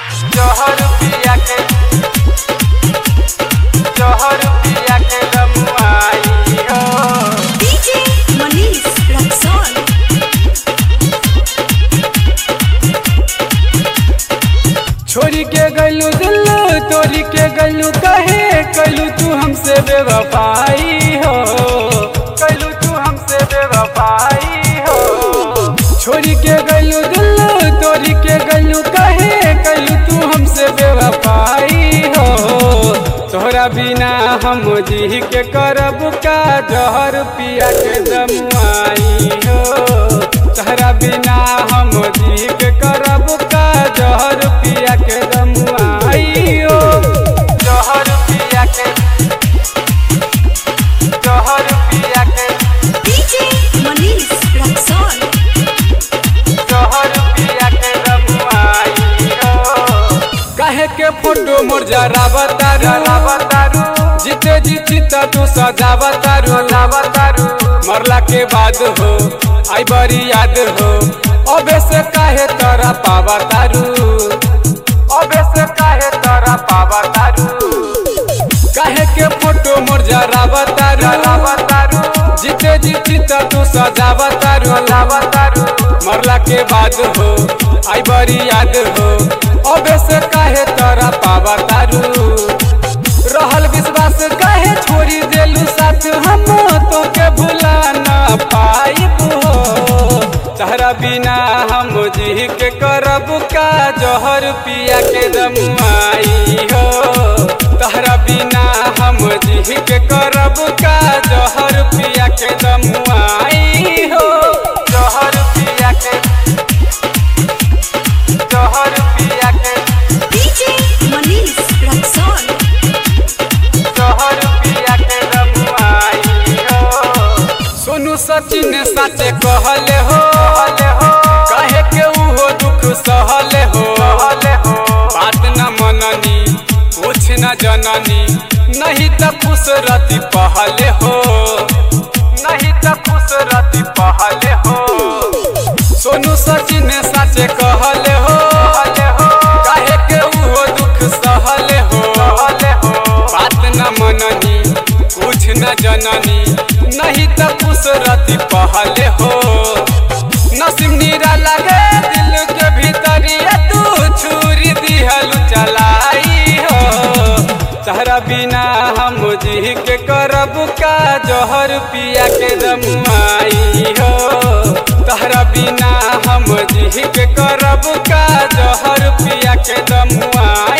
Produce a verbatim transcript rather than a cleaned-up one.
जहर पिया के जहर पिया के रमुआई हो। डीजे मनीष रक्सौल। छोरी के गलू दिल तोरी के गलू कहे कलू तू हमसे बेवफाई हो। कलू तू हमसे बेवफाई हो। छोरी के गलू दिल तोरी के गलू कहे कलू तू हमसे बेवफाई हो। तोहरा बिना हम जी के करब का जहर पिया के दमुआई हो। तोहरा बिना हम जी के करब का जहर पिया के दमुआई हो। जहर पिया के जहर पिया के डीजे मनीष रक्सौल। जहर पिया के दमुआई हो। काहे के फोटो मोर जरा बतारू बतारू जीते जी चिता तू सजा बतारू बतारू मरला के बाद हो आई बड़ी याद हो। अबे से काहे तोरा पावा तारू अबे से काहे तोरा पावा तारू। काहे के फोटो मोर जरा बतारू बतारू जीते जी चिता तू सजा बतारू बतारू मरला के बाद हो आई बड़ी याद हो। अबे से काहे तोरा पावा तारू। रहल विश्वास काहे छोड़ी देलू साथ हम तो के भुला ना पाइब हो। तहरा बिना हम जी के करब का जहर पिया के दमुआई हो। तहरा बिना हम जी के करब का जहर पिया के दमुआई हो। जहर पिया के जहर पिया के डीजे मनीष रक्सौल। जहर पिया के दमुआई हो। सोनू सचिन साचे कहले हो कहे के उहो दुख सहले हो। बात न मननी कुछ न जननी नहीं त खुश रती पहले हो। नहीं त खुश रती पहले हो। सोनू सचिन साचे कहले हो कहे के उहो दुख सहले हो। बात न मननी कुछ न जननी नहीं त खुश रती पहले हो। नसीब नीरा लगे दिल के भीतरिया तू छुरी दिहल चलाई हो। तहरा बिना हम जी के करब का जहर पिया के दमुआई हो। तहरा बिना हम जी के करब का जहर पिया के दमुआई